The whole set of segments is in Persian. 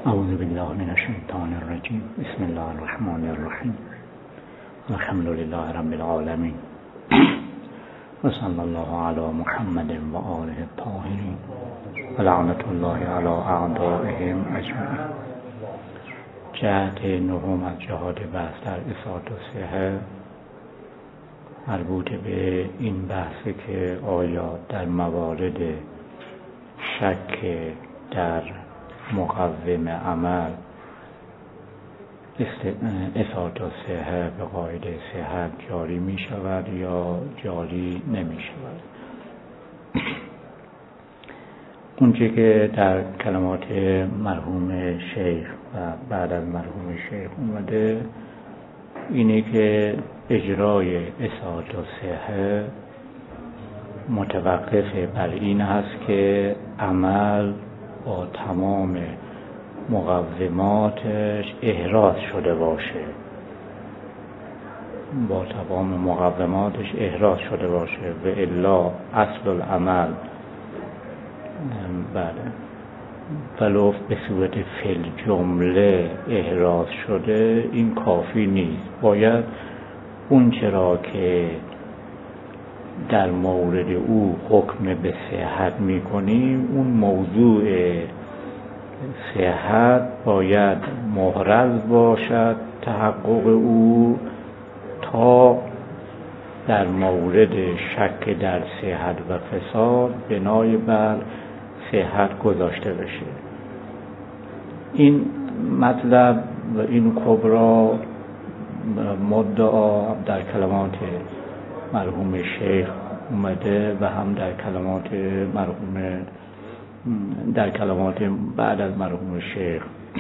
اعوذ بالله من الشیطان الرجیم. بسم الله الرحمن الرحیم. الحمد لله رب العالمین و صلی الله علی محمد و آله الطاهرین و لعنت الله علی اعدائهم اجمعین. جهت نهم از جهاد بحث در اثبات و صحه مربوط به این بحثه که آیا در موارد شک در مقوم عمل اثبات و صحه به قاعده صحت جاری می شود یا جاری نمی شود. اونچه که در کلمات مرحوم شیخ و بعد از مرحوم شیخ اومده اینه که اجرای اثبات و صحه متوقف بر این هست که عمل با تمام مقوماتش احراز شده باشه، و الا اصل العمل ولو به صورت فی الجمله احراز شده این کافی نیست. باید اون چرا که در مورد او حکم به صحت میکنیم اون موضوع صحت باید محرز باشد تحقق او تا در مورد شک در صحت و فساد بنای بر صحت گذاشته بشه. این مطلب و این کبرا مدعا در کلمات مرحوم شیخ اومده و هم در کلمات بعد از مرحوم شیخ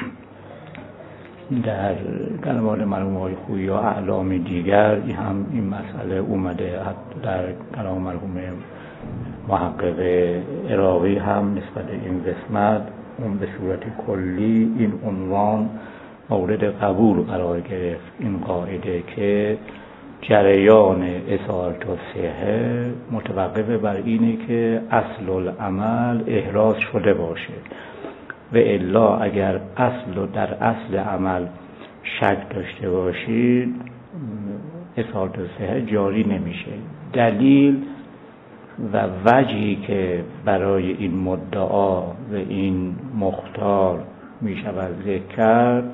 در کلمات مرحوم های خویی و اعلام دیگر هم این مسئله اومده. در کلام مرحوم محقق عراقی هم نسبت این قسمت اون به صورت کلی این عنوان مورد قبول قرار گرفت، این قاعده که جریان اثبات و صحه متوقف بر اینه که اصل العمل احراز شده باشه و الا اگر در اصل عمل شک داشته باشید اثبات و صحه جاری نمیشه. دلیل و وجهی که برای این مدعا و این مختار میشود ذکر کرد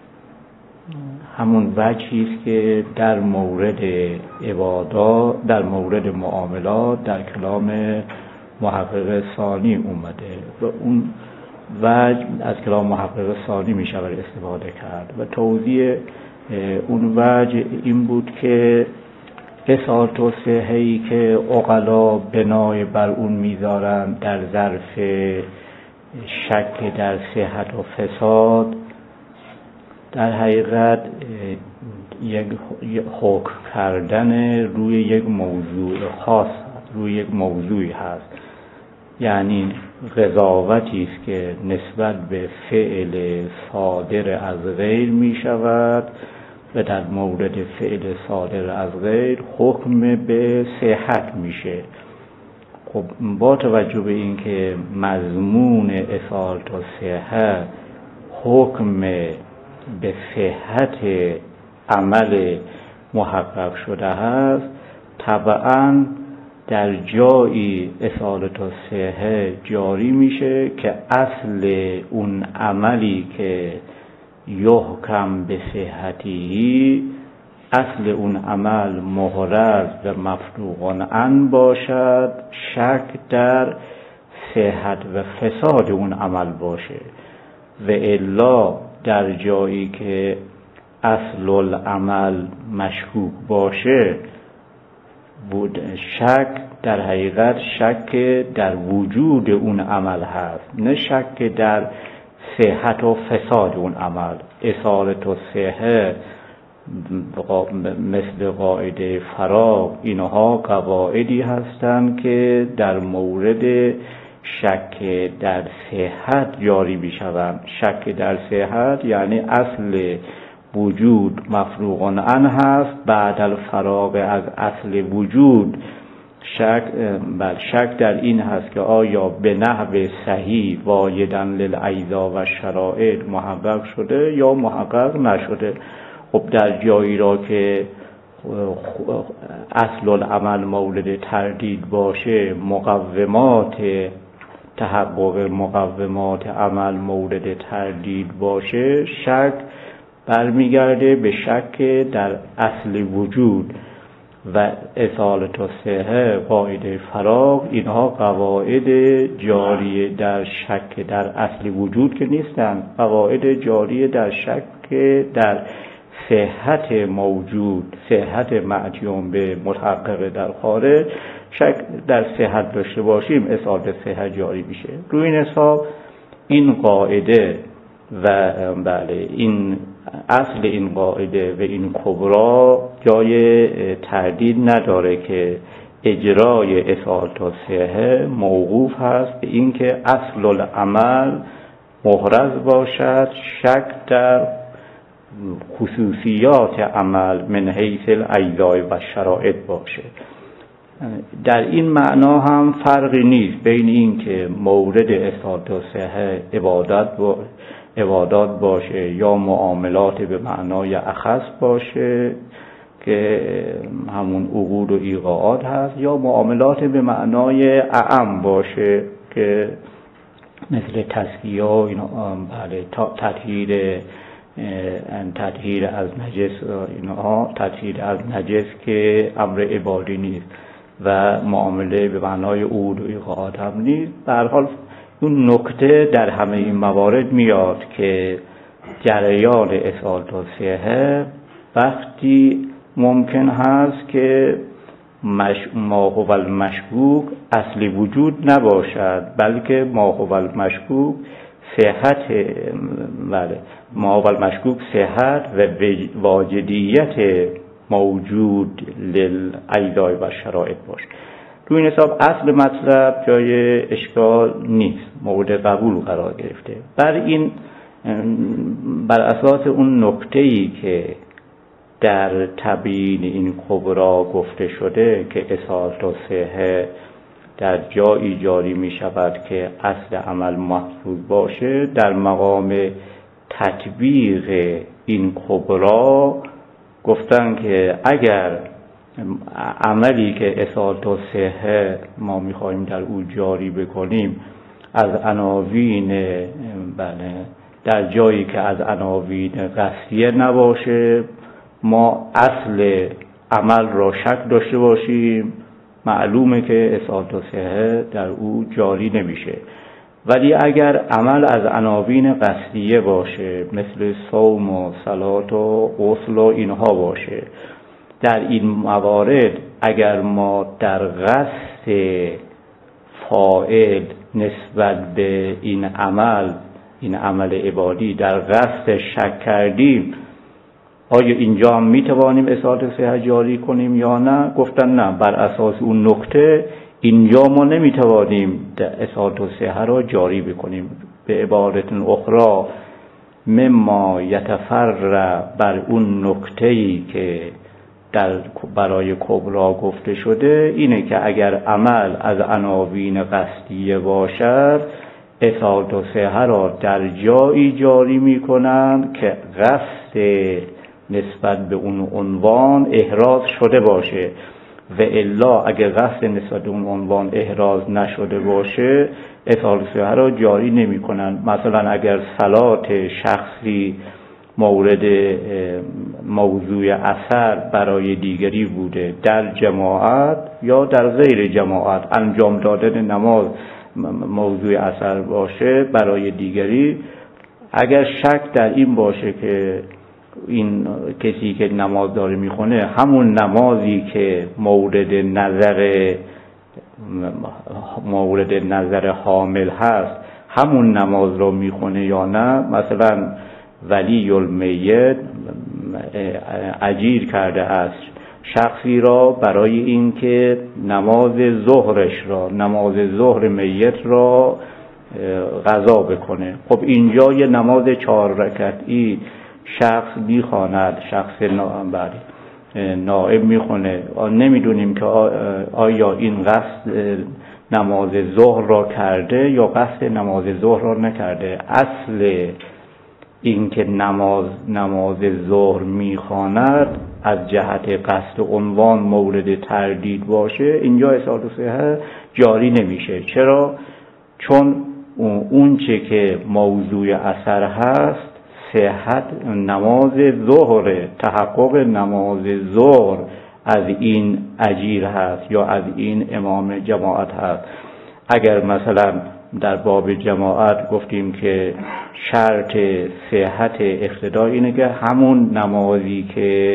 همون وجهی است که در مورد عبادات، در مورد معاملات در کلام محقق ثانی اومده و اون وجه از کلام محقق ثانی می شود استفاده کرد و توضیح اون وجه این بود که اثبات و صحه‌ای که عقلا بنای بر اون میذارن در ظرف شک در صحت و فساد در حقیقت یک حکم کردن روی یک موضوع خاص، روی یک موضوعی هست، یعنی قضاوتی است که نسبت به فعل صادر از غیر می شود و در مورد فعل صادر از غیر حکم به صحت میشه. خب با توجه به این که مضمون اثبات و صحه حکم به صحت عمل محقق شده است، طبعا در جایی اثبات و صحه جاری میشه که اصل اون عملی که یحکم به صحتی اصل اون عمل محرز و مفروغ عنه باشد، شک در صحت و فساد اون عمل باشه و الا در جایی که اصل العمل مشکوک باشه شک در حقیقت شک در وجود اون عمل هست، نه شک در صحت و فساد اون عمل. اصالت و صحه مثل قاعده فراغ اینها قواعدی هستند که در مورد شک در صحت جاری میشوند. شک در صحت یعنی اصل وجود مفروغ عنه هست، بعد الفراغ از اصل وجود شک در این هست که آیا به نحو صحیح وایداً للایضا و شرائط محقق شده یا محقق نشده. خب در جایی را که اصل العمل مورد تردید باشه، مقومات تحقق مقومات عمل مورد تردید باشه، شک برمیگرده به شک در اصل وجود و اصالت الصحه، قاعده فراغ. اینها قواعد جاری در شک در اصل وجود که نیستند، قواعد جاری در شک در صحت موجود، صحت معدوم به متحقق در خارج. شک در صحت داشته باشیم اصالت صحت جاری میشه. روی این حساب این قاعده و این اصل این قاعده و این کبرا جای تردید نداره که اجرای اصالت الصحه موقوف هست به این که اصل العمل محرز باشد، شک در خصوصیات عمل من حیث الایضاء و شرائط باشه. در این معنا هم فرقی نیست بین این که مورد اصالت الصحه عبادات باشه یا معاملات به معنای اخص باشه که همون عقود و ایقاعات هست، یا معاملات به معنای اعم باشه که مثل تزکیه و اینا، تطهیر از نجس، اینها تطهیر از نجس که امر عبادی نیست و معامله به معنای عقود و ایقاعات هم نیست. به هر حال اون نکته در همه این موارد میاد که جریان اصالت الصحه وقتی ممکن هست که ما هو المشکوک اصل وجود نباشد، بلکه ما هو المشکوک صحت، ما هو المشکوک صحت و واجدیت موجود للایضاء و شرائط باشه. تو این حساب اصل مطلب جای اشکال نیست، مورد قبول قرار گرفته. بر اساس اون نکته‌ای که در تبیین این کبرا گفته شده که اصالت الصحه در جایی جاری می شود که اصل عمل محفوظ باشه، در مقام تطبیق این کبرا گفتن که اگر عملی که اصالت الصحه ما می‌خوایم در او جاری بکنیم از عناوین در جایی که از عناوین قصدیه نباشه، ما اصل عمل را شک داشته باشیم، معلومه که اصالت الصحه در او جاری نمیشه. ولی اگر عمل از عناوین قصدیه باشه، مثل صوم و صلات و غسل و اینها باشه، در این موارد اگر ما در قصد فاعل نسبت به این عمل عبادی در قصد شک کردیم، آیا اینجا هم میتوانیم اصالت صحت جاری کنیم یا نه؟ گفتن نه، بر اساس اون نکته اینجا ما نمیتوانیم اصالت صحت را جاری بکنیم. به عبارت اخرى مما یتفرع بر اون نکته‌ای که برای کبرا گفته شده اینه که اگر عمل از عناوین قصدیه باشد، اصالت صحت را در جایی جاری میکنن که قصد نسبت به اون عنوان احراز شده باشه، و الا اگر قصد نسبت به اون عنوان احراز نشده باشه اصالت صحت را جاری نمی کنن. مثلا اگر صلات شخصی مورد موضوع اثر برای دیگری بوده، در جماعت یا در غیر جماعت انجام دادن نماز موضوع اثر باشه برای دیگری، اگر شک در این باشه که این کسی که نماز داره میخونه همون نمازی که مورد نظر حامل هست همون نماز رو میخونه یا نه. مثلا ولی المیت اجیر کرده است شخصی را برای اینکه نماز ظهر میت را قضا بکنه. خب اینجا یه نماز 4 رکعتی شخص میخواند، شخص نائب میخونه، نمیدونیم که آیا این قصد نماز ظهر را کرده یا قصد نماز ظهر را نکرده. اصل این که نماز ظهر میخواند از جهت قصد عنوان مورد تردید باشه، اینجا اصالت صحت جاری نمیشه. چرا؟ چون اون چه که موضوع اثر هست صحت نماز ظهر، تحقق نماز ظهر از این اجیر هست یا از این امام جماعت هست. اگر مثلا در باب جماعت گفتیم که شرط صحت اقتدا اینه که همون نمازی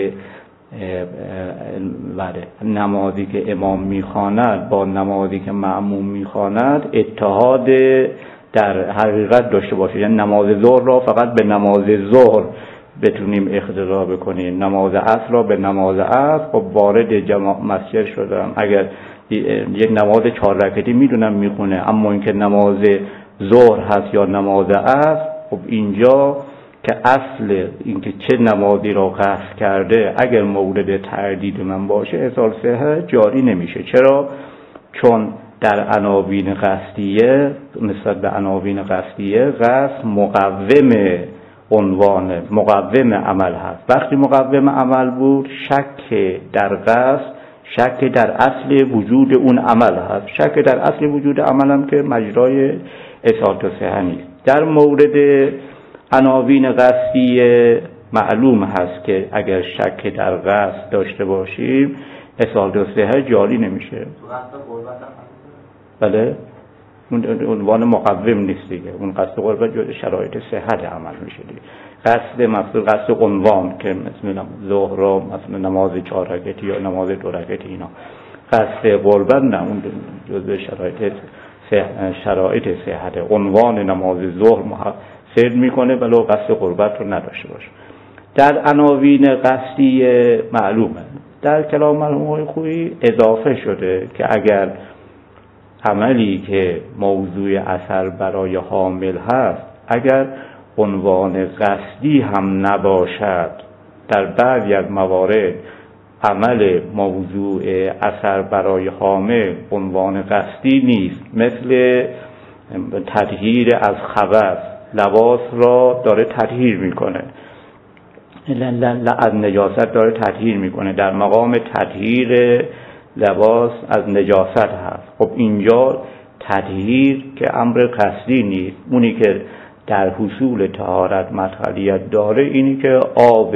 که امام میخواند با نمازی که مأموم میخواند اتحاد در حقیقت داشته باشه. یعنی نماز ظهر را فقط به نماز ظهر بتونیم اقتدا بکنیم، نماز عصر را به نماز عصر. خب وارد مسجد شدم، اگر یک نماز 4 رکعتی میدونم میخونه، اما اینکه نماز ظهر هست یا نماز عصر، خب اینجا که اصل اینکه چه نمازی را قصد کرده اگر مورد تردید من باشه اصالت صحت جاری نمیشه. چرا؟ چون در عناوین قصدیه، نسبت به عناوین قصدیه، قصد مقوم عمل هست. وقتی مقوم عمل بود، شک در قصد شک در اصل وجود اون عمل هست. شک در اصل وجود عمل هم که مجرای اصالت صحت نیست. در مورد عناوین قصدیه معلوم هست که اگر شک در قصد داشته باشیم اصالت صحت جاری نمیشه. بله، اون عنوان مقوم نیست دیگه، اون قصد قربت جز شرایط صحت عمل میشه دیگه. قصد مقصود قصد عنوان که مثلا ظهر و مثلا نماز 4 رکعتی یا نماز 2 رکعتی، اینا قصد قربت نه، اون جز شرایط صحت. عنوان نماز ظهر سرد میکنه ولو قصد قربت رو نداشته باشه. در عناوین قصدی معلومه در کلام مرحوم خویی اضافه شده که اگر عملی که موضوع اثر برای حامل هست اگر عنوان قصدی هم نباشد، در بعضی از موارد عمل موضوع اثر برای حامل عنوان قصدی نیست، مثل تطهیر از خبث، لباس را داره تطهیر میکنه، از نجاست داره تطهیر میکنه، در مقام تطهیر لباس از نجاست هست. خب اینجا تطهیر که امر قصدی نیست، اونی که در حصول طهارت مدخلیت داره اینی که آب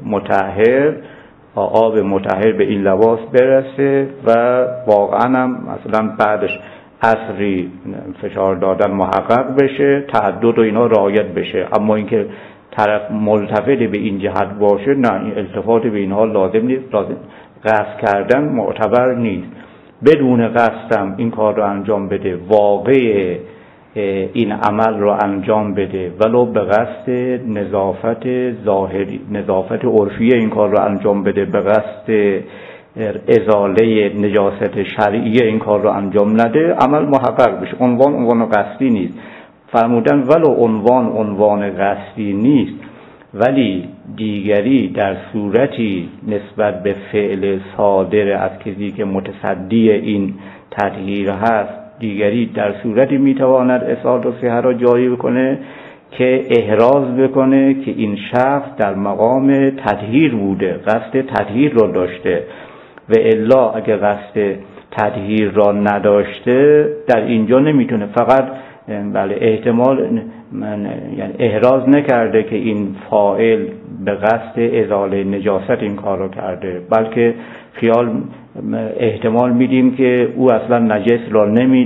مطهر به این لباس برسه و واقعا هم مثلا بعدش عصری فشار دادن محقق بشه، تعدد و اینا رعایت بشه. اما اینکه طرف ملتفت به این جهت باشه، نه، این التفات به اینها لازم نیست، لازم قصد کردن معتبر نیست. بدون قصدم این کار رو انجام بده، واقع این عمل رو انجام بده، ولو به قصد نظافت ظاهری، نظافت عرفی این کار رو انجام بده، به قصد ازاله نجاست شرعی این کار رو انجام نده، عمل محقق بشه. عنوان قصدی نیست. فرمودن ولو عنوان قصدی نیست، ولی دیگری در صورتی نسبت به فعل صادر از کسی که متصدی این تطهیر هست، دیگری در صورتی میتواند اصالت و صحت را جاری بکنه که احراز بکنه که این شخص در مقام تطهیر بوده، قصد تطهیر را داشته، و الا اگه قصد تطهیر را نداشته در اینجا نمیتونه. فقط بله احتمال یعنی احراز نکرده که این فاعل به قصد ازاله نجاست این کار رو کرده، بلکه احتمال میدیم که او اصلا نجس را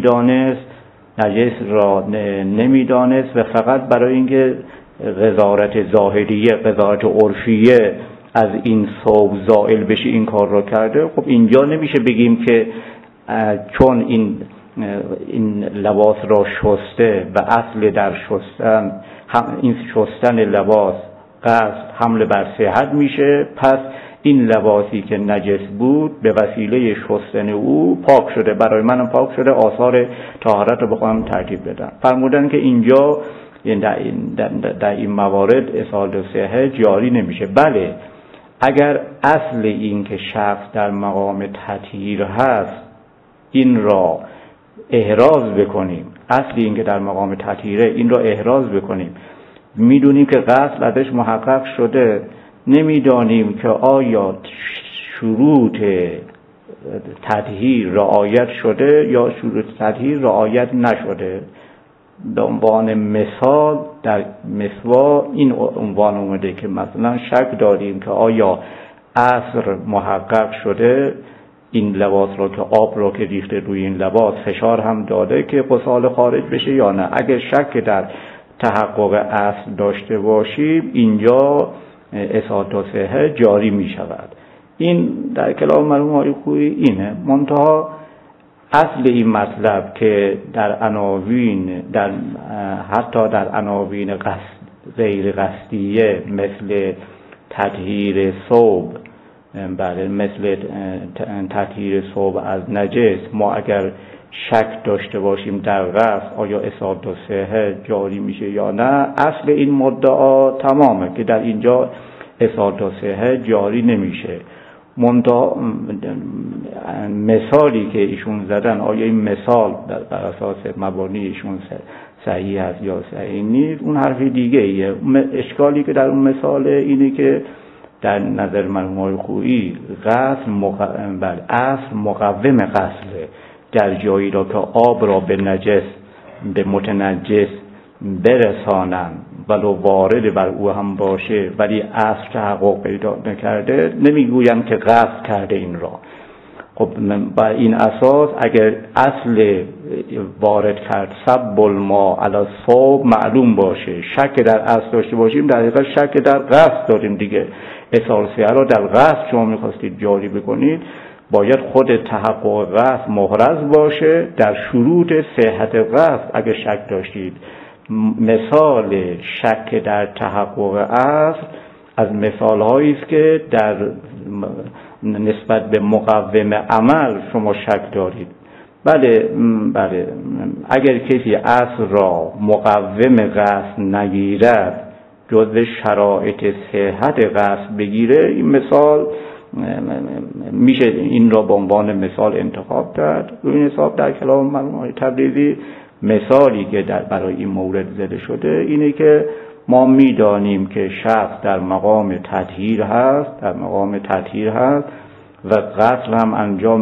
نمیدانست و فقط برای اینکه قضاوت ظاهریه، قضاوت عرفیه از این ثوب زائل بشه این کار را کرده. خب اینجا نمیشه بگیم که چون این لباس را شسته و اصل در شستن این شستن لباس قصد حمل بر صحت میشه، پس این لباسی که نجس بود به وسیله شستن او پاک شده، برای منم پاک شده، آثار طهارت رو بخوام ترتیب بدم. فرمودن که اینجا در این موارد اصالت صحت جاری نمیشه. بله اگر اصل این که شخص در مقام تطهیر هست این را احراز بکنیم، اصل این که در مقام تطهیره این را احراز بکنیم، میدونیم که غسل ازش محقق شده، نمیدانیم که آیا شروط تطهیر رعایت شده یا شروط تطهیر رعایت نشده. به عنوان مثال در مسواک این عنوان اومده که مثلا شک داریم که آیا عصر محقق شده، این لباس را که آب را که ریخته روی این لباس فشار هم داده که غسال خارج بشه یا نه. اگر شک در تحقق عصر داشته باشیم اینجا اساط و صحه جاری می شود. این در کلام مرحوم آقای خویی اینه. منتها اصل این مطلب که در عناوین حتی در عناوین غیر قصدیه مثل تطهیر ثوب، بله مثل تطهیر ثوب از نجس، ما اگر شک داشته باشیم در غسل آیا اساط و صحه جاری میشه یا نه، اصل این مدعا تمامه که در اینجا اساط و صحه جاری نمیشه. منتها مثالی که ایشون زدن آیا این مثال بر اساس مبانی ایشون صحیح است یا صحیح نیست، اون حرف دیگه ایه. اشکالی که در اون مثال اینه که در نظر مرحوم آقای خویی غسل اصل مقوم غسله، در جایی را که آب را به متنجس برسانند ولو وارد بر او هم باشه ولی اصل تحقق پیدا نکرده، نمیگویم که غسل کرده این را. خب بر این اساس اگر اصل وارد کرد سب الماء علی الثوب معلوم باشه، شک در اصل داشته باشیم در حقیقت شک در غسل داریم دیگه. اساسیه را در غسل شما میخواستید جاری بکنید، باید خود تحقق غسل محرز باشه در شروط صحت غسل. اگر شک داشتید، مثال شک در تحقق اصل از مثال هایی است که در نسبت به مقوم عمل شما شک دارید. بله اگر کسی اصل را مقوم غسل نگیرد، جزء شرایط صحت غسل بگیره، این مثال میشه این را به عنوان مثال انتخاب کرد. روی این حساب در کلام مرحوم آقای تبریزی مثالی که برای این مورد زده شده اینه که ما میدانیم که شخص در مقام تطهیر هست و غسل هم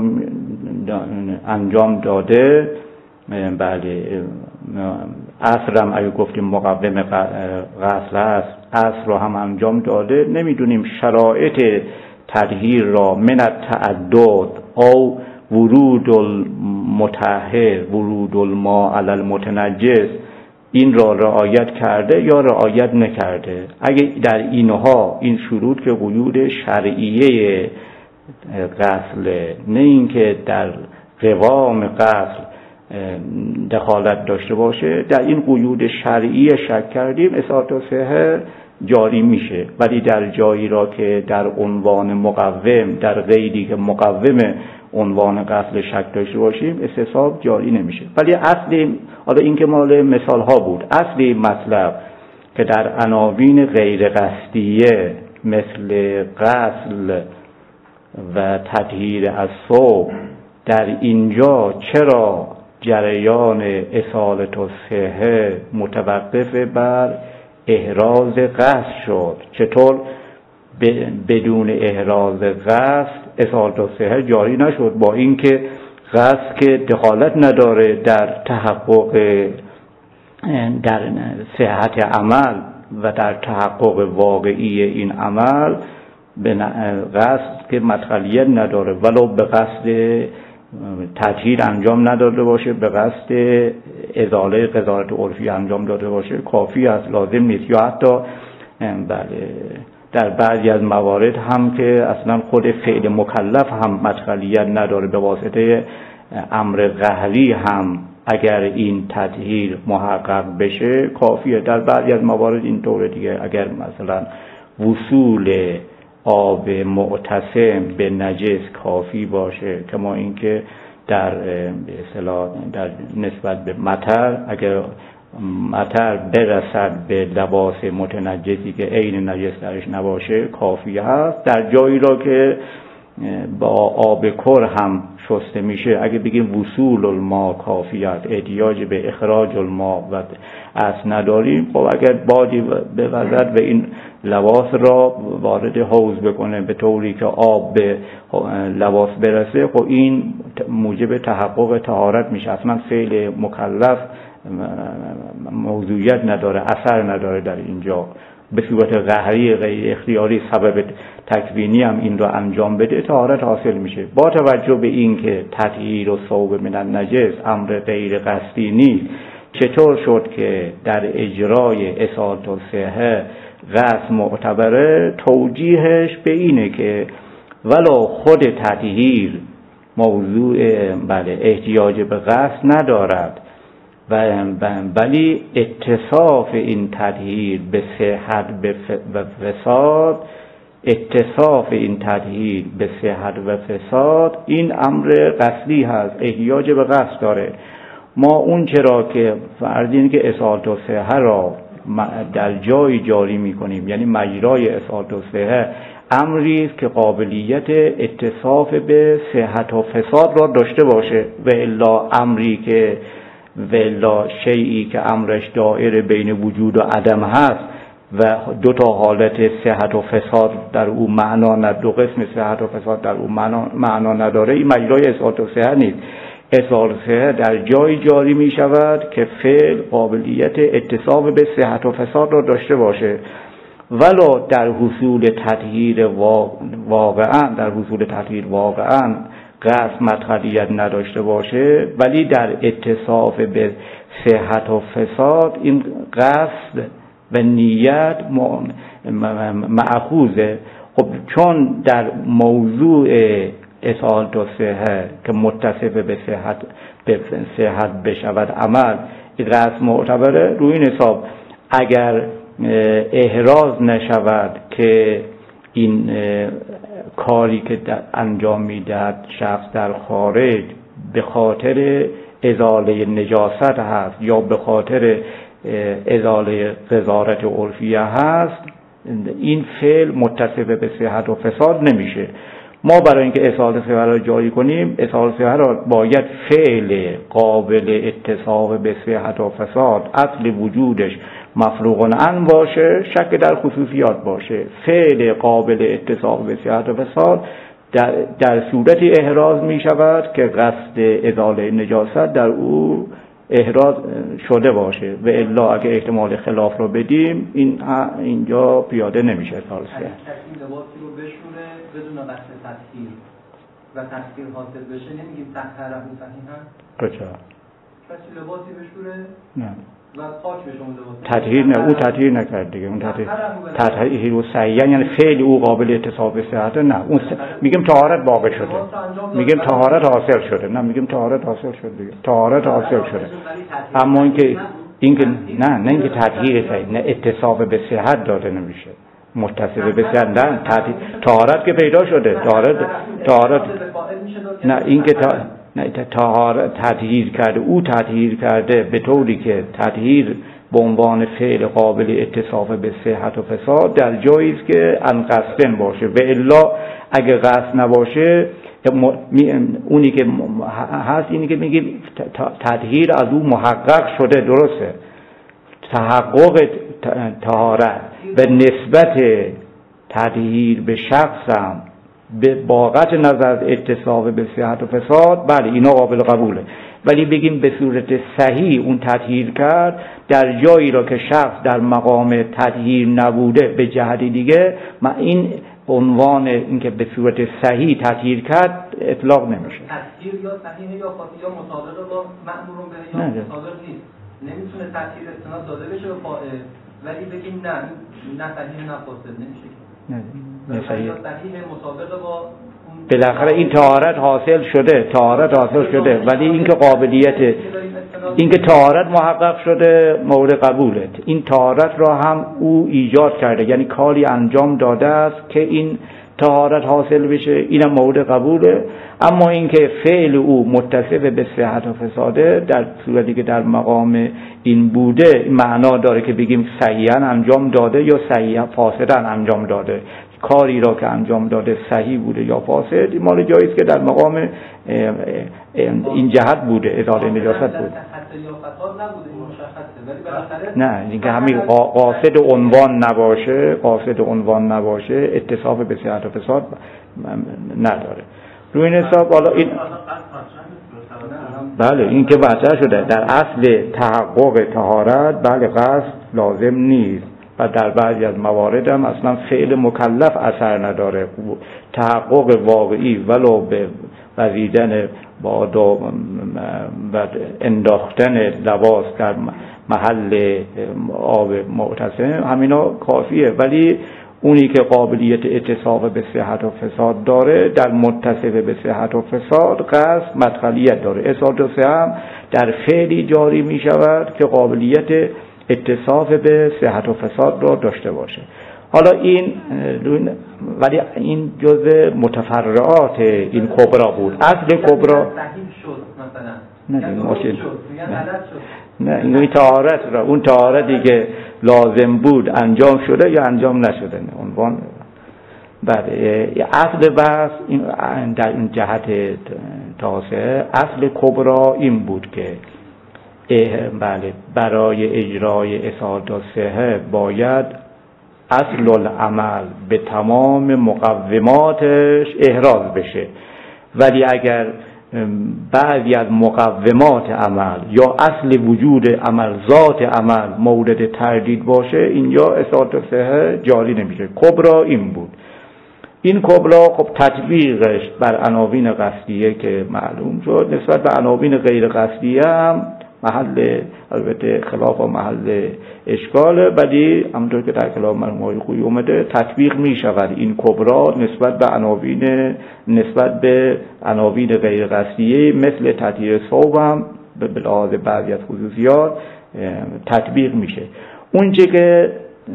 انجام داده. بله عصر هم اگه گفتیم مقوم غسل هست، عصر رو هم انجام داده. نمیدونیم شرایط تطهیر را من التعدد او ورود المطهر ورود الماء علی المتنجس این را رعایت کرده یا رعایت نکرده. اگه در اینها این شروط که قیود شرعیه غسل، نه اینکه در قوام غسل دخالت داشته باشه، در این قیود شرعی شک کردیم اساط و صحه جاری میشه. ولی در جایی را که در عنوان مقوم، در قیدی که مقوم عنوان غسل شک داشته باشیم، استصحاب جاری نمیشه. ولی اصلی، حالا این که مال مثال ها بود، اصلی مطلب که در عناوین غیر قصدیه مثل غسل و تطهیر از ثوب، در اینجا چرا جریان اصالت الصحه متوقف بر احراز غسل شد؟ چطور بدون احراز غسل اصالت الصحه جاری نشد، با اینکه غسل که دخالت نداره در تحقق در صحت عمل و در تحقق واقعی این عمل، به غسل که مدخلیت نداره ولو به قصد تطهیر انجام نداده باشه، به قصد ازاله قذارت عرفی انجام داده باشه، کافی است، لازم نیست. یا حتی در بعضی از موارد هم که اصلا خود فعل مکلف هم مدخلیت نداره، به واسطه امر قهری هم اگر این تطهیر محقق بشه کافیه. در بعضی از موارد این طوره دیگه، اگر مثلا وصول آب معتصم به نجس کافی باشه، کما اینکه در به اصطلاح در نسبت به مطر اگر مطر برسد به لباس متنجسی که عین نجس درش نباشه کافی هست. در جایی را که با آب کر هم شسته میشه، اگه بگیم وصول الماء کافی است، احتیاج به اخراج الماء و اصل نداریم، خب اگر بادی بوزد و این لباس را وارد حوض بکنه به طوری که آب به لباس برسه، خب این موجب تحقق طهارت میشه. اصلا فعل مکلف موضوعیت نداره، اثر نداره در اینجا. به صورت قهری غیر اختیاری سبب تکوینی هم این را انجام بده، طهارت حاصل میشه. با توجه به این که تطهیر و ثوب من النجس امر غیر قصدی نیست، چطور شد که در اجرای اصالت الصحه قصد معتبره؟ توجیهش به اینه که ولو خود تطهیر موضوع احتیاج به قصد ندارد، ولی اتصاف این تطهیر به صحت و فساد، اتصاف این تطهیر به صحت و فساد این امر قصدی هست، احتیاج به قصد داره. ما اون چرا که فرض اینه که اصالت الصحه را در جایی جاری میکنیم، یعنی مجرای اصالت الصحه امری است که قابلیت اتصاف به صحت و فساد را داشته باشه، و الا امری که ولا شیئی که امرش دائر بین وجود و عدم هست و دو تا حالت صحت و فساد در او معنا نداره، دو قسم صحت و فساد در او معنا نداره، این مجرای اصالت الصحه نیست. اصالت الصحه در جایی جاری می شود که فعل قابلیت اتصاف به صحت و فساد را داشته باشه، ولو در حصول تطهیر واقعا قصد مدخلیت نداشته باشه، ولی در اتصاف به صحت و فساد این قصد و نیت مأخوذه. خب چون در موضوع اصالت الصحه که متصف به صحت بشود عمل قصد معتبره، روی این حساب اگر احراز نشود که این کاری که انجام میدهد شخص در خارج به خاطر ازاله نجاست هست یا به خاطر ازاله قذارت عرفیه هست، این فعل متصف به صحت و فساد نمیشه. ما برای اینکه اصالت الصحه را جاری کنیم، اصالت الصحه را باید فعل قابل اتصاف به صحت و فساد اصل وجودش مفروغ عنه باشه، شک در خصوصیات باشه. فعل قابل اتصاف به صحت و فساد در صورتی احراز می شود که قصد ازاله نجاست در او احراز شده باشه، و الا اگه احتمال خلاف رو بدیم اینجا پیاده نمیشه. اصالت الصحه کسی لباسی رو بشونه بدون قصد تطهیر و تطهیر حاصل بشه نمیگیم طهره صحیحا؟ کجا؟ کسی لباسی بشونه نه و پاک بشه اون لباس، تطهیر نه، او تطهیر نکرد دیگه. اون تطهیر و سعیان یعنی فعل او قابل اتصاف به صحت، نه اون میگیم طهارت واقع شده، میگیم طهارت حاصل شده، نه میگیم طهارت حاصل شده دیگه، طهارت حاصل شده. اما اینکه نه اینکه تطهیر سعی، نه اتصاف به صحت داده نمیشه، متصف به صحت نه، طهارت که پیدا شده، طهارت نه اینکه تطهیر کرده، او تطهیر کرده به طوری که تطهیر به عنوان فعل قابل اتصاف به صحت و فساد در جایی است که ان قصدن باشه، و الا اگه قصد نباشه اونی که هست اینی که میگیم تطهیر از او محقق شده، درسته، تحقق طهارت و نسبت تطهیر به شخصم به باقت نظر اتصاف به صحت و فساد، بله اینا قابل قبوله، ولی بگیم به صورت صحیح اون تطهیر کرد در جایی را که شخص در مقام تطهیر نبوده به جهت دیگه، این عنوان اینکه به صورت صحیح تطهیر کرد اطلاق نمیشه. تطهیر یا صحیح یا خاطی یا مطابق با مأمور به یا مطابق نیست، نمیتونه تطهیر استناد داده بشه به فاعل، ولی بگیم نه صحیح نه فاسد نمیشه. نه صحیح مطابق با بالاخره این طهارت حاصل شده، ولی اینکه قابلیت اینکه طهارت محقق شده مورد قبوله. این طهارت را هم او ایجاد کرده، یعنی کاری انجام داده است که این طهارت حاصل بشه، اینم مورد قبوله. اما اینکه فعل او متصف به صحت و فساده، در صورتی که در مقام این بوده، معنا داره که بگیم صحیحاً انجام داده یا صحیحاً فاسداً انجام داده. کاری را که انجام داده صحیح بوده یا فاسد، مال جایی است که در مقام این جهت بوده، ازاله نجاست بود. نه اینکه همین قاصد عنوان نباشه، قاصد عنوان نباشه اتصاف به صحت و فساد نداره. روی این حساب حالا این بله این که مطرح شده در اصل تحقق طهارت، بله قصد لازم نیست و در بعضی از موارد هم اصلا فعل مکلف اثر نداره. تحقق واقعی ولو به وزیدن باد و انداختن لباس در محل آب معتصم همینا کافیه، ولی اونی که قابلیت اتصاف به صحت و فساد داره در متصف به صحت و فساد قصد مدخلیت داره. اصالت و صحت در فعلی جاری می شود که قابلیت اتصاف به صحت و فساد را داشته باشه. حالا این ولی این جزء متفرعات این کبرا بود. اصل کبرا نه این طهارت را، اون طهارتی که لازم بود انجام شده یا انجام نشده، نه عنوان. بله اصل بحث در این جهت تاسه، اصل کبرا این بود که بله برای اجرای اصالت الصحه باید اصل العمل به تمام مقوماتش احراز بشه، ولی اگر بعضی از مقومات عمل یا اصل وجود عمل، ذات عمل مورد تردید باشه، اینجا اصالت الصحه جاری نمیشه. کبرا این بود. این کبرا خب تطبیقش بر عناوین قصدیه که معلوم شد، نسبت به عناوین غیر قصدیه هم محل البته خلاف و محل اشکاله، ولی همونطور که در کلام مرحوم خویی اومده تطبیق می شود این کبرا نسبت به عناوین غیر قصدیه مثل تطهیر ثوب هم به لحاظ بعضی از خصوصیات تطبیق میشه. اون چه که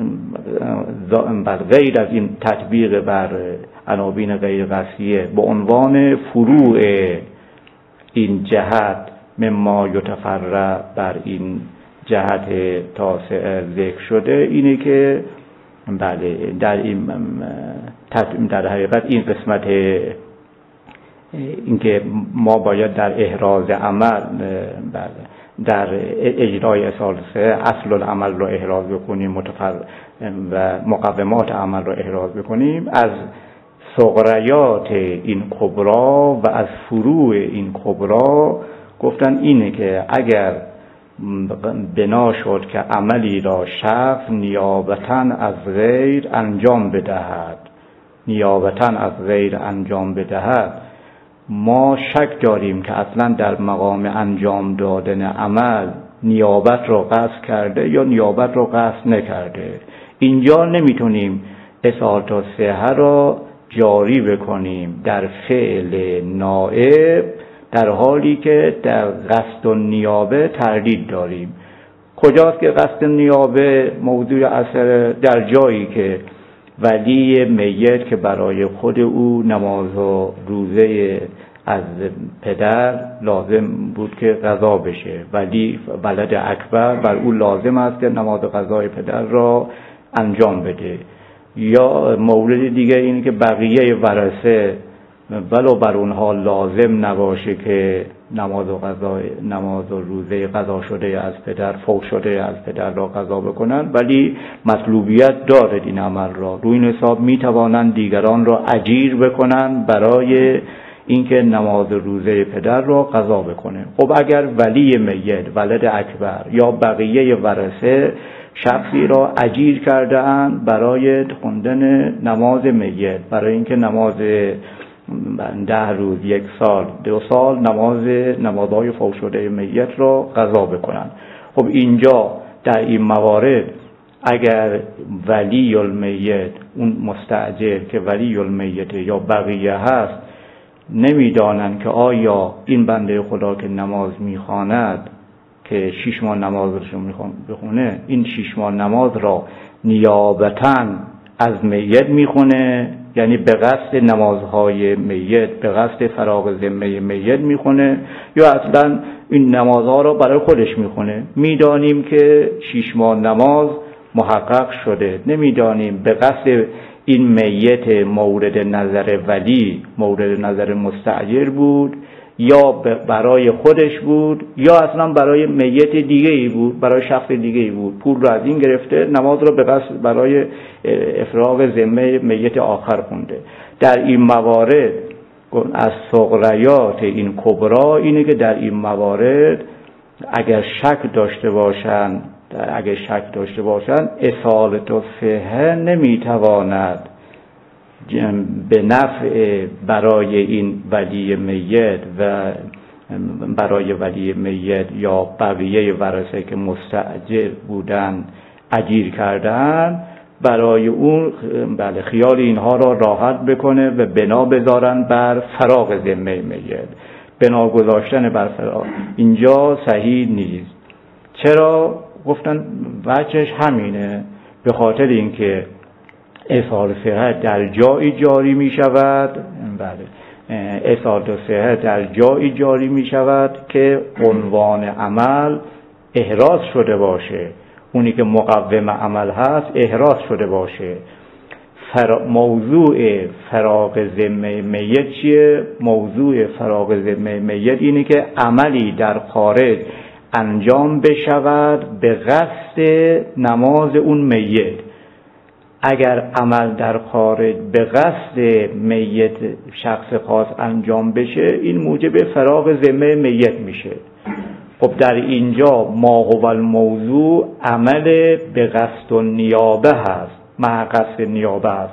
غیر از این تطبیق بر عناوین غیر قصدیه به عنوان فروع این جهت مما یتفرع بر این جهت تاسع ذکر شده، اینه که بله در حقیقت این قسمت اینکه ما باید در احراز عمل در اجرای اصالت اصل العمل رو احراز بکنیم و مقومات عمل رو احراز بکنیم، از صغریات این کبرا و از فروع این کبرا گفتن اینه که اگر بنا شد که عملی را شخص نیابتاً از غیر انجام بدهد، ما شک داریم که اصلا در مقام انجام دادن عمل نیابت را قصد کرده یا نیابت را قصد نکرده. اینجا نمیتونیم اصالت الصحه را جاری بکنیم در فعل نائب در حالی که در قصد النیابه تردید داریم. کجاست که قصد النیابه موضوع اثر؟ در جایی که ولی میت که برای خود او نماز و روزه از پدر لازم بود که قضا بشه، ولی ولد اکبر بر او لازم است که نماز قضای پدر را انجام بده. یا مورد دیگه اینه که بقیه ورثه ولو بر اونها لازم نباشه که نماز و روزه قضا شده از پدر، فوت شده از پدر را قضا بکنن، ولی مطلوبیت دارد این عمل را. روی این حساب می توانند دیگران را اجیر بکنن برای اینکه نماز روزه پدر را قضا بکنه. خب اگر ولی میت، ولد اکبر یا بقیه ورثه شخصی را اجیر کرده اند برای خوندن نماز میت، برای اینکه نماز 10 روز، 1 سال، 2 سال نمازهای فوت شده میت را قضا بکنند، خب اینجا در این موارد اگر ولی المیت، اون مستأجر که ولی المیت یا بقیه هست، نمیدانند که آیا این بنده خدا که نماز میخواند، که 6 ماه نمازش رو بخونه، این 6 ماه نماز را نیابتاً از میت میخونه یعنی به قصد نمازهای میت، به قصد فراغ ذمه میت میخونه یا اصلا این نمازها رو برای خودش میخونه. میدانیم که 6 ماه نماز محقق شده، نمیدانیم به قصد این میت مورد نظر ولی مورد نظر مستأجر بود یا برای خودش بود یا اصلا برای میت دیگه ای بود، برای شخص دیگه ای بود، پول رو از این گرفته نماز رو به قصد برای افراغ ذمه میت آخر خونده. در این موارد از صغریات این کبرا اینه که در این موارد اگر شک داشته باشند اصالت الصحه نمیتواند به نفع برای این ولی میت و برای ولی میت یا بقیه ورثه که مستأجر بودن اجیر کردن، برای اون خیال اینها را راحت بکنه و بنا بذارن بر فراغ ذمه میت. بنا گذاشتن بر فراغ اینجا صحیح نیست. چرا؟ گفتن وجهش همینه، به خاطر اینکه اصالت صحت در جایی جاری می شود، اصالت صحت در جایی جاری می شود که عنوان عمل احراز شده باشه، اونی که مقوم عمل هست احراز شده باشه. موضوع فراغ ذمه میت چیه؟ موضوع فراغ ذمه میت اینه که عملی در خارج انجام بشود به قصد نماز اون میت. اگر عمل در خارج به قصد میت شخص خاص انجام بشه این موجب فراغ ذمه میت میشه. خب در اینجا ما هو الموضوع عمل به قصد و نیابه هست، مع قصد نیابه هست.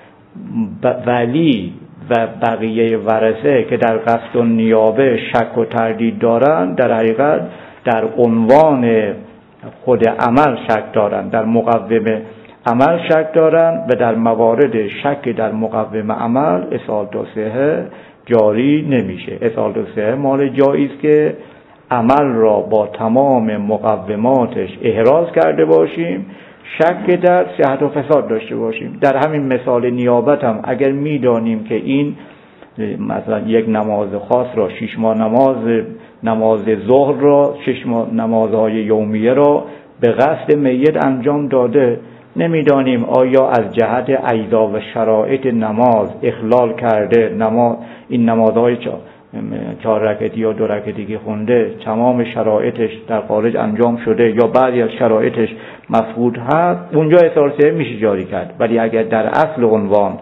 ولی و بقیه ورثه که در قصد و نیابه شک و تردید دارن در حقیقت در عنوان خود عمل شک دارن، در مقوم عمل شک دارن و در موارد شک در مقوم عمل اصالت الصحه جاری نمیشه. اصالت الصحه مال جایی است که عمل را با تمام مقوماتش احراز کرده باشیم، شک در صحت و فساد داشته باشیم. در همین مثال نیابت هم اگر میدانیم که این مثلا یک نماز خاص را 6 ماه نماز ظهر را 6 ماه نمازهای یومیه را به قصد میت انجام داده، نمیدانیم آیا از جهت اجزا و شرایط نماز اخلال کرده، این نمازهای 4 رکعتی یا 2 رکعتی که خونده تمام شرایطش در خارج انجام شده یا بعضی از شرایطش مفقود هست، اونجا اصالت میشه جاری کرد. ولی اگر در اصل عنوان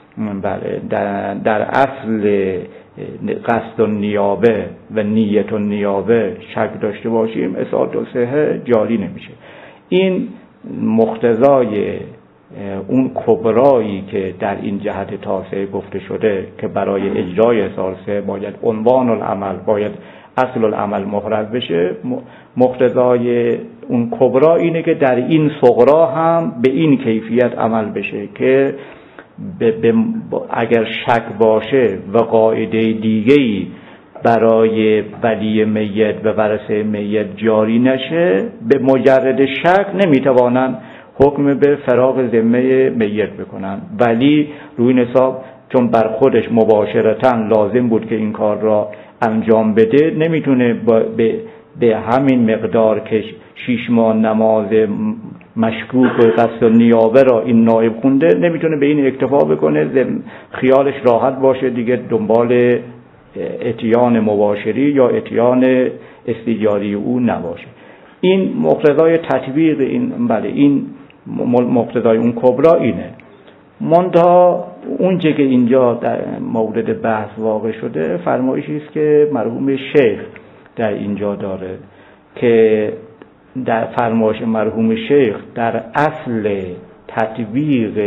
در اصل قصد و نیابه و نیت و نیابه شک داشته باشیم اصالت الصحه جاری نمیشه. این مقتضای اون کبرایی که در این جهت تاسع گفته شده که برای اجرای اصالت باید عنوان العمل، باید اصل العمل محرز بشه. مقتضای اون کبرا اینه که در این صغرا هم به این کیفیت عمل بشه که اگر شک باشه و قاعده دیگه‌ای برای ولی میت و ورثه میت جاری نشه، به مجرد شک نمیتوانند حکم به فراغ ذمه میت بکنن. ولی روی این حساب چون بر خودش مباشرتاً لازم بود که این کار را انجام بده، نمیتونه به همین مقدار که 6 ماه نماز مشکوک و قصد و نیابه را این نائب خونده نمیتونه به این اکتفا بکنه، خیالش راحت باشه دیگه دنبال اتیان مباشری یا اتیان استیجاری او نباشه. این مقتضای تطبیق این مقتضای اون کبرا اینه. منتها اونچه که اینجا در مورد بحث واقع شده فرمایشی است که مرحوم شیخ در اینجا داره که در فرمایش مرحوم شیخ در اصل تطبیق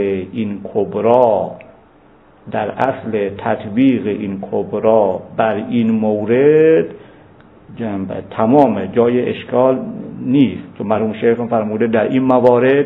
این کبرا بر این مورد تمام جای اشکال نیست. تو مرحوم شیخ فرموده در این موارد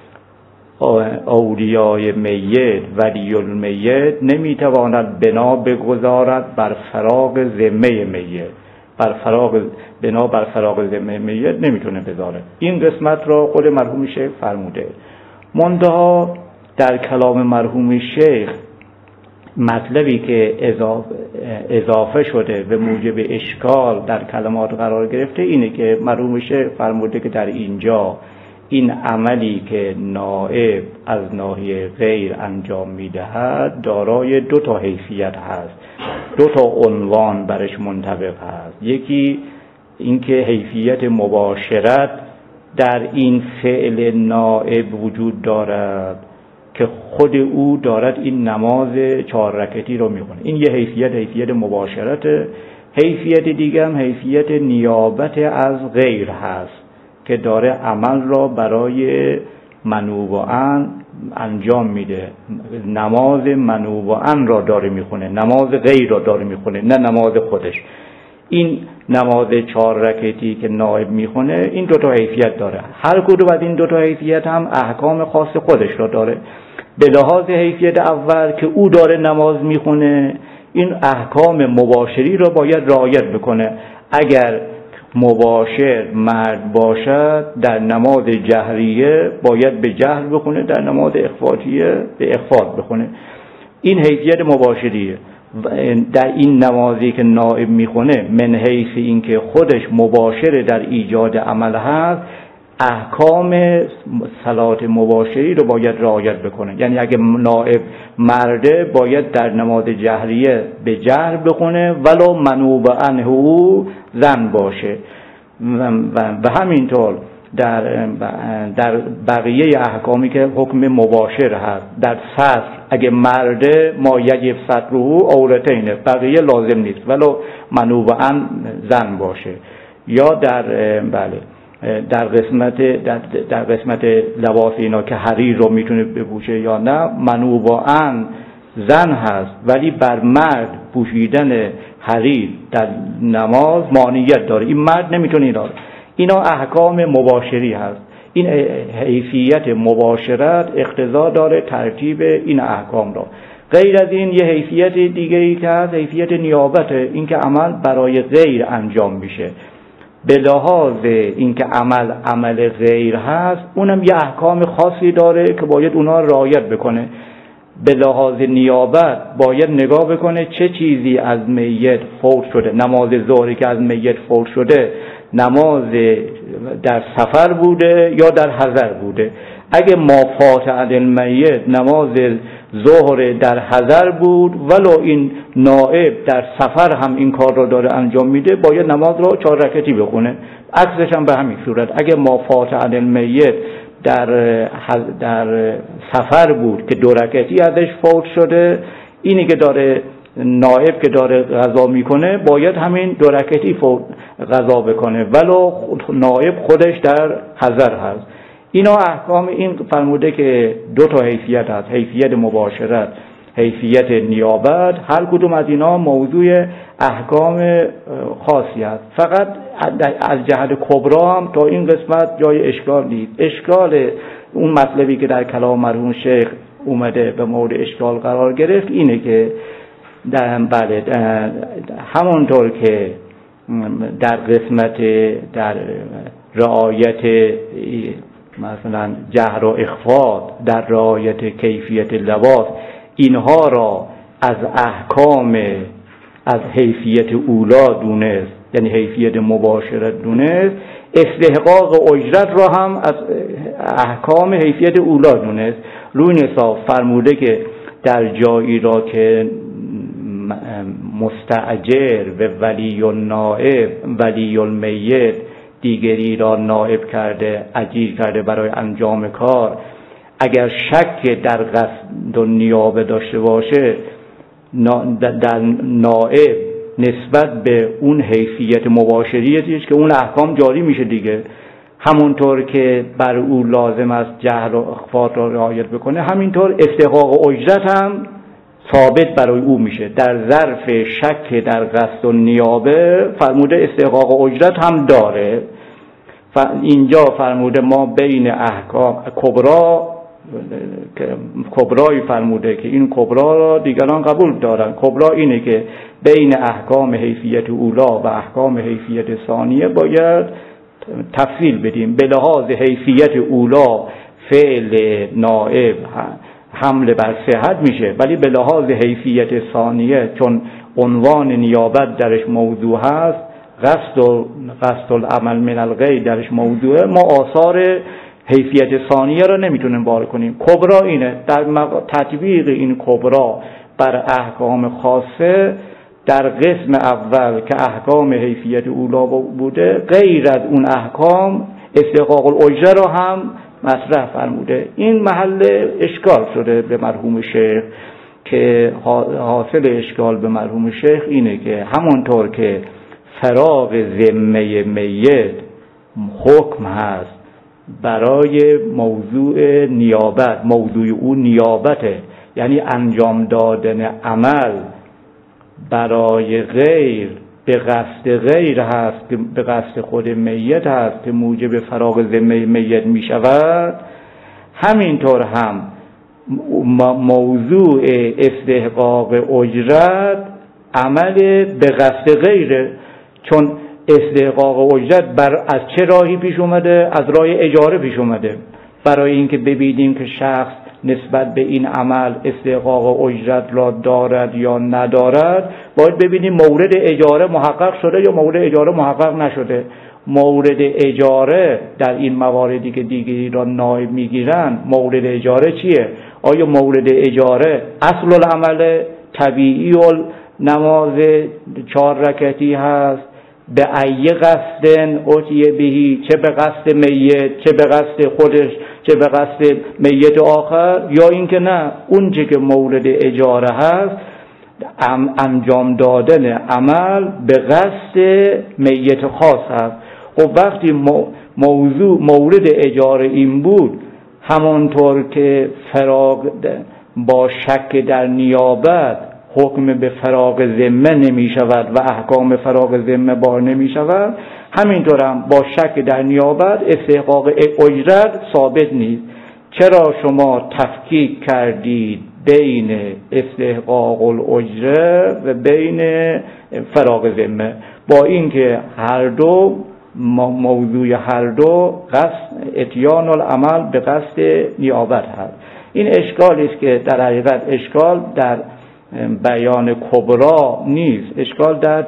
اولیای میت ولی المیت نمیتواند بنا بگذارد بر فراغ ذمه میت، بنا بر فراغ ذمه میت نمیتونه بذاره. این قسمت را خود مرحوم شیخ فرموده. منتها در کلام مرحوم شیخ مطلبی که اضافه شده به موجب اشکال در کلمات قرار گرفته اینه که مرحوم شیخ فرموده که در اینجا این عملی که نائب از ناحیه غیر انجام میدهد دارای دو تا حیثیت هست، دو تا عنوان برش منطبق هست. یکی اینکه حیثیت مباشرت در این فعل نائب وجود دارد که خود او دارد این نماز 4 رکعتی رو میخونه، این یه حیثیت مباشرت. حیثیت دیگه هم حیثیت نیابت از غیر هست که داره عمل را برای منوباً انجام میده، نماز منوباً را داره میخونه، نماز غیر را داره میخونه، نه نماز خودش. این نماز 4 رکعتی که نائب میخونه این 2 تا حیثیت داره. هر کدوم از این 2 تا حیثیت هم احکام خاص خودش را داره. به لحاظ حیثیت اول که او داره نماز میخونه، این احکام مباشری را باید رعایت بکنه. اگر مباشر مرد باشد در نماز جهریه باید به جهر بخونه، در نماز اخفاتیه به اخفات بخونه. این حیثیت مباشریه. در این نمازی که نائب میخونه من حیث این که خودش مباشر در ایجاد عمل هست، احکام صلات مباشری رو باید رعایت بکنه. یعنی اگه نائب مرده باید در نماز جهریه به جهر بخونه ولو منوب عنه او زن باشه. و همینطور در بقیه احکامی که حکم مباشر هست، در سطر اگه مرده ما یجب سطره عورتینه، بقیه لازم نیست ولو منوب عنه زن باشه. یا در قسمت لباس اینا که حریر رو میتونه بپوشه یا نه، منوباً زن هست ولی بر مرد پوشیدن حریر در نماز مانعیت داره، این مرد نمیتونه اینا احکام مباشری هست. این حیثیت مباشرت اقتضا داره ترتیب این احکام را. غیر از این یه حیثیت دیگری که هست حیثیت نیابته، این که عمل برای غیر انجام میشه. به لحاظ اینکه عمل غیر هست اونم یه احکام خاصی داره که باید اونا رعایت بکنه. به لحاظ نیابت باید نگاه بکنه چه چیزی از میت فوت شده. نماز ظهری که از میت فوت شده نماز در سفر بوده یا در حضر بوده. اگه ما فات عن المیت نماز ظهر در حضر بود ولو این نائب در سفر هم این کار رو داره انجام میده، باید نماز رو 4 رکعتی بخونه. عکسش هم به همین صورت، اگه ما فات عن المیت در سفر بود که 2 رکعتی ازش فوت شده، اینی که داره نائب که داره قضا میکنه باید همین 2 رکعتی قضا بکنه ولو نائب خودش در حضر هست. اینا احکام این فرموده که 2 تا حیثیت هست، حیثیت مباشرت، حیثیت نیابت. هر کدوم از اینا موضوع احکام خاصی هست. فقط از جهت کبرا هم تا این قسمت جای اشکال نیست. اشکال اون مطلبی که در کلام مرحوم شیخ اومده به مورد اشکال قرار گرفت اینه که همونطور که در قسمت در رعایت مثلا جهر و اخفات، در رعایت کیفیت لباس، اینها را از احکام از حیثیت اولا دونست، یعنی حیثیت مباشرت دونست، استحقاق اجرت را هم از احکام حیثیت اولا دونست. روی نصاب فرموده که در جایی را که مستأجر و ولی النائب ولی المیت دیگری را نائب کرده، اجیر کرده برای انجام کار، اگر شک در قصد و نیابه داشته باشه، در نائب نسبت به اون حیثیت مباشریتیش که اون احکام جاری میشه دیگه، همونطور که بر او لازم است جهر و اخفات را رعایت بکنه، همینطور استحقاق اجرت هم ثابت برای او میشه. در ظرف شک در قصد و نیابه فرموده استحقاق اجرت هم داره. اینجا فرموده ما بین احکام کبرایی فرموده که این کبرا را دیگران قبول دارن. کبرا اینه که بین احکام حیثیت اولا و احکام حیثیت ثانیه باید تفصیل بدیم. به لحاظ حیثیت اولا فعل نائب حمله بر صحت میشه، ولی به لحاظ حیثیت ثانیه چون عنوان نیابت درش موضوع هست، قصد العمل من الغیر درش موضوعه، ما آثار حیثیت ثانیه رو نمیتونیم بار کنیم. کبرا اینه، در تطبیق این کبرا بر احکام خاصه در قسم اول که احکام حیثیت اولا بوده، غیر از اون احکام استحقاق الاجره رو هم مطرح فرموده. این محل اشکال شده به مرحوم شیخ، که حاصل اشکال به مرحوم شیخ اینه که همونطور که فراغ ذمه میت حکم هست برای موضوع نیابت، موضوع او نیابته، یعنی انجام دادن عمل برای غیر به قصد غیر هست، به قصد خود میت هست که موجب فراغ ذمه میت می شود، همینطور هم موضوع استحقاق اجرت عمل به قصد غیره، چون استحقاق اجرت از چه راهی پیش اومده؟ از راه اجاره پیش اومده. برای اینکه ببینیم که شخص نسبت به این عمل استحقاق اجرت را دارد یا ندارد، باید ببینیم مورد اجاره محقق شده یا مورد اجاره محقق نشده. مورد اجاره در این مواردی که دیگری را نایب میگیرن، مورد اجاره چیه؟ آیا مورد اجاره اصل العمل طبیعی نماز 4 رکعتی هست به ای قصدن اتیه بهی، چه به قصد میت، چه به قصد خودش، چه به قصد میت آخر، یا اینکه نه اون چه که مورد اجاره هست انجام دادن عمل به قصد میت خاص هست. خب وقتی مورد اجاره این بود، همانطور که فراغ با شک در نیابت حکم به فراغ ذمه نمی شود و احکام فراغ ذمه بار نمی شود، همینطور هم با شک در نیابت استحقاق اجرت ثابت نیست. چرا شما تفکیک کردید بین استحقاق الاجره و بین فراغ ذمه؟ با اینکه هر دو موضوع هر دو قصد اتیان العمل به قصد نیابت هست. این اشکالی است که در حقیقت اشکال در بیان کبرا نیست، اشکال در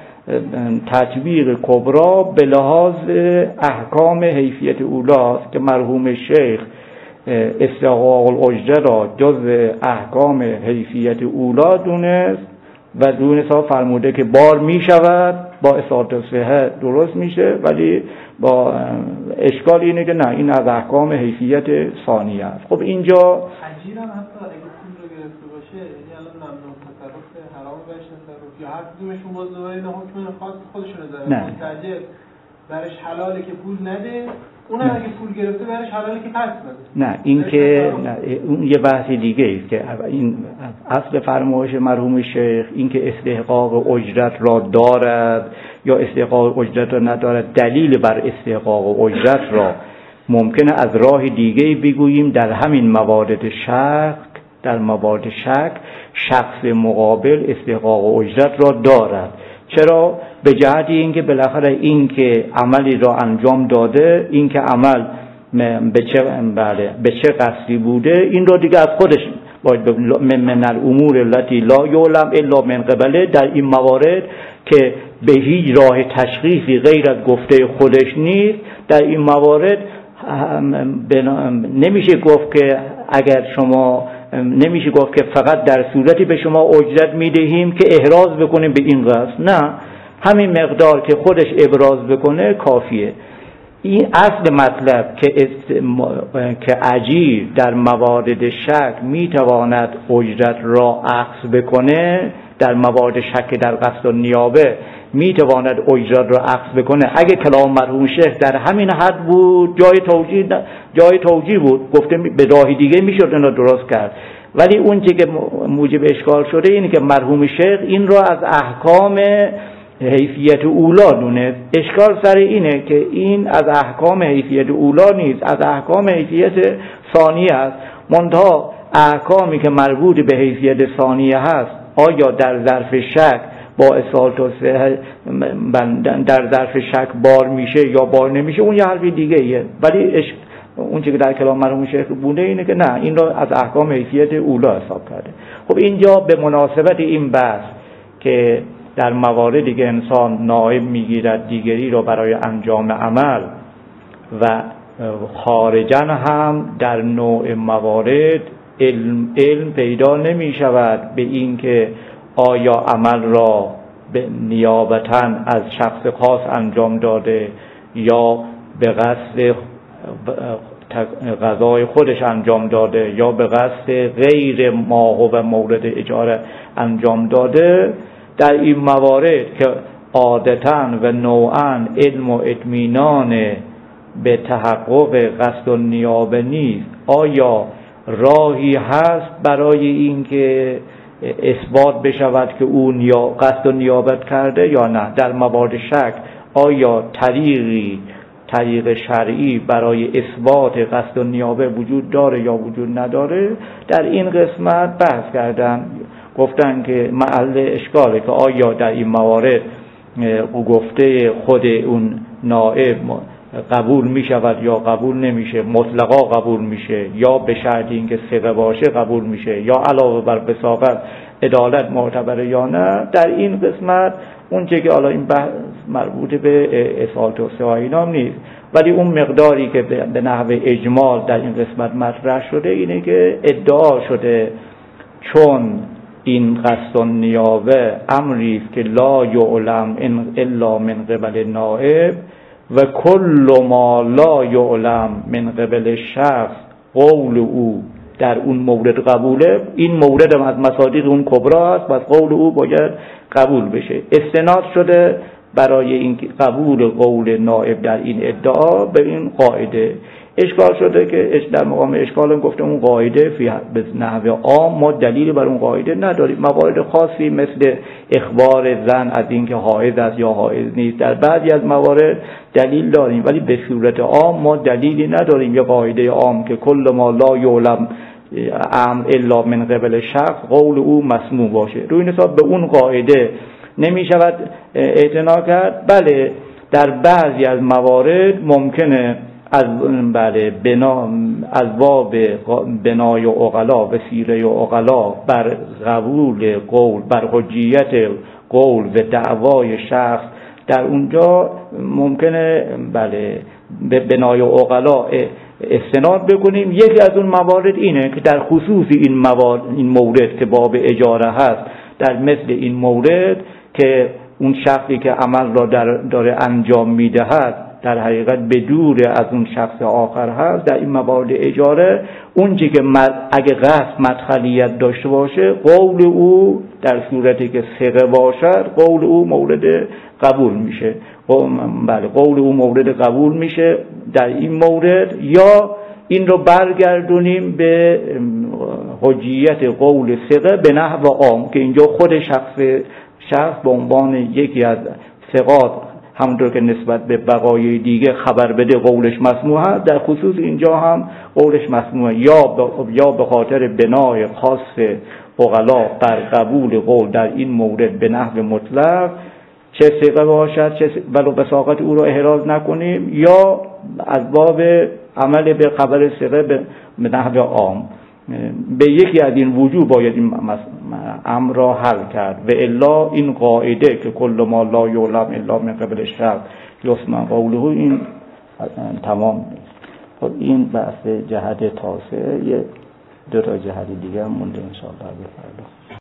تطبیق کبرا به لحاظ احکام حیثیت اولاست که مرحوم شیخ استحقاق الاجره را جز احکام حیثیت اولا دونست و دونست فرموده که بار می شود، با اثبات صحت درست میشه، ولی با اشکال اینه که نه، این از احکام حیثیت ثانیه است. خب اینجا اجیرم حتی اگه پول رو گرفته باشه، یعنی الان ممنوع تصرف حرام بهش تصرف یا هر کدومشون باز دوباره اینا حکم خاص خودشون داره، متعجب برش حلاله که پول نده، اونم اگه پول گرفته برش حلاله که پس بده. نه این که اون یه بحث دیگه است که این اصل فرمایش مرحوم شیخ این که استحقاق اجرت را دارد یا استحقاق اجرت را ندارد، دلیل بر استحقاق اجرت را ممکنه از راه دیگه بگوییم در همین موارد شک، در موارد شک شخص مقابل استحقاق اجرت را دارد. چرا؟ به جهت اینکه بالاخره این که عملی را انجام داده، این که عمل به چه قصدی بوده، این را دیگه از خودش باید من الامور التي لا یعلم الا من قبله، در این موارد که به هیچ راه تشخیصی غیر از گفته خودش نیست، در این موارد نمیشه گفت که اگر شما نمیشه گفت که فقط در صورتی به شما اجرت میدهیم که احراز بکنیم به این قصد، نه، همین مقدار که خودش ابراز بکنه کافیه. این اصل مطلب که اجیر در موارد شک میتواند اجرت را اخذ بکنه، در موارد شک در قصد و نیابه میتواند اجرت را اخذ بکنه. اگه کلام مرحوم شیخ در همین حد بود جای توجیه بود، گفته به راه دیگه میشد اینا درست کرد، ولی اون چیزی که موجب اشکال شده اینه که مرحوم شیخ این را از احکام حیثیت اولا دونه. اشکال سر اینه که این از احکام حیثیت اولا نیست، از احکام حیثیت ثانیه است. منتها احکامی که مربوط به حیثیت ثانیه هست، آیا در ظرف شک با اصالت و در ظرف شک بار میشه یا بار نمیشه، اون یه حرف دیگه ایه. ولی اون چیزی که در کلام مرحوم شیخ بوده اینه که نه، این را از احکام حیثیت اولا حساب کرده. خب اینجا به مناسبت این بحث که در مواردی که انسان نائب میگیرد دیگری را برای انجام عمل و خارجن هم در نوع موارد علم پیدا نمی شود به این که آیا عمل را به نیابتاً از شخص خاص انجام داده یا به قصد قضای خودش انجام داده یا به قصد غیر ما هو مورد اجاره انجام داده. در این موارد که عادتاً و نوعاً علم و اطمینان به تحقق قصد و نیابه نیست، آیا راهی هست برای این که اثبات بشود که او قصد و نیابت کرده یا نه؟ در موارد شک آیا طریق شرعی برای اثبات قصد و نیابه وجود داره یا وجود نداره؟ در این قسمت بحث کردن، گفتن که محل اشکاله که آیا در این موارد گفته خود اون نائب قبول می شود یا قبول نمیشه، مطلقا قبول میشه یا به شرط اینکه ثقه باشه قبول میشه یا علاوه بر وثاقت عدالت معتبره یا نه. در این قسمت اون چه که حالا این بحث مربوط به اصالت و سواه اینا نیست، ولی اون مقداری که به نحو اجمال در این قسمت مطرح شده اینه که ادعا شده چون این قصد و نیابه امری است که لا یعلم الا من قبل نائب و کل ما لا یعلم من قبل شخص قول او در اون مورد قبوله. این مورد از مصادیق اون کبرا است و قول او باید قبول بشه. استناد شده برای این قبول قول نائب در این ادعا به این قاعده. اشکال شده که در مقام اشکال گفتم اون قاعده به نحو عام ما دلیل بر اون قاعده نداریم. موارد خاصی مثل اخبار زن از اینکه حائض است یا حائض نیست در بعضی از موارد دلیل داریم، ولی به صورت عام ما دلیلی نداریم. یه قاعده عام که کل ما لا یعلم امر الا من قبل شخص قول او مسموع باشه. روی این حساب به اون قاعده نمی شود اعتنا کرد. بله در بعضی از موارد ممکنه از باب بنای عقلا و سیره عقلا بر قبول قول، بر حجیت قول و دعوای شخص در اونجا ممکنه به بنای عقلا استناد بکنیم. یکی از اون موارد اینه که در خصوص این مورد که باب اجاره هست، در مثل این مورد که اون شخصی که عمل را داره انجام میدهد در حقیقت به دور از اون شخص آخر هست، در این موارد اجاره اون چی که اگه قصد مدخلیت داشته باشه قول او در صورتی که ثقه باشد قول او مورد قبول میشه. قول او مورد قبول میشه در این مورد. یا این رو برگردونیم به حجیت قول ثقه به نحو عام که اینجا خود شخص به عنوان یکی از ثقات همونطور که نسبت به بقایای دیگه خبر بده قولش مسموع هست، در خصوص اینجا هم قولش مسموع یا به خاطر بنای خاص عقلا بر قبول قول در این مورد به نحو مطلق چه ثقه باشد چه ولو وثاقت او را احراز نکنیم، یا از باب عمل به خبر ثقه به نحو عام. به یکی از این وجوه باید این امر را حل کرد و الا این قاعده که کل ما لا یعلم الا من قبل شخص یسمع قوله این تمام نیست. خب این بحث جهت تاسع، یه دو تا جهت دیگه هم مونده انشاءالله.